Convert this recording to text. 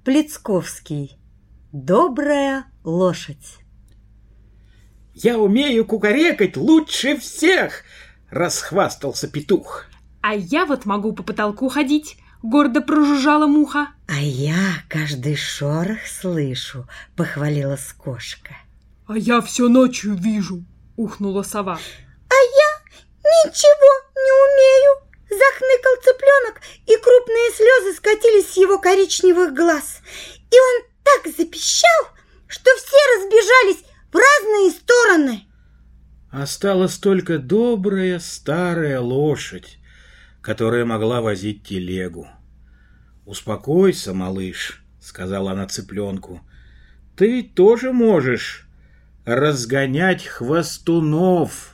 Плицковский. Добрая лошадь. «Я умею кукарекать лучше всех!» — расхвастался петух. «А я вот могу по потолку ходить!» — гордо прожужжала муха. «А я каждый шорох слышу!» — похвалилась кошка. «А я все ночью вижу!» — ухнула сова. «А я ничего не умею!» — захныкал цыпленок, и крупные слезы скатились с его коричневых глаз. И он так запищал, что все разбежались в разные стороны. Осталась только добрая старая лошадь, которая могла возить телегу. «Успокойся, малыш», — сказала она цыпленку. «Ты тоже можешь разгонять хвостунов».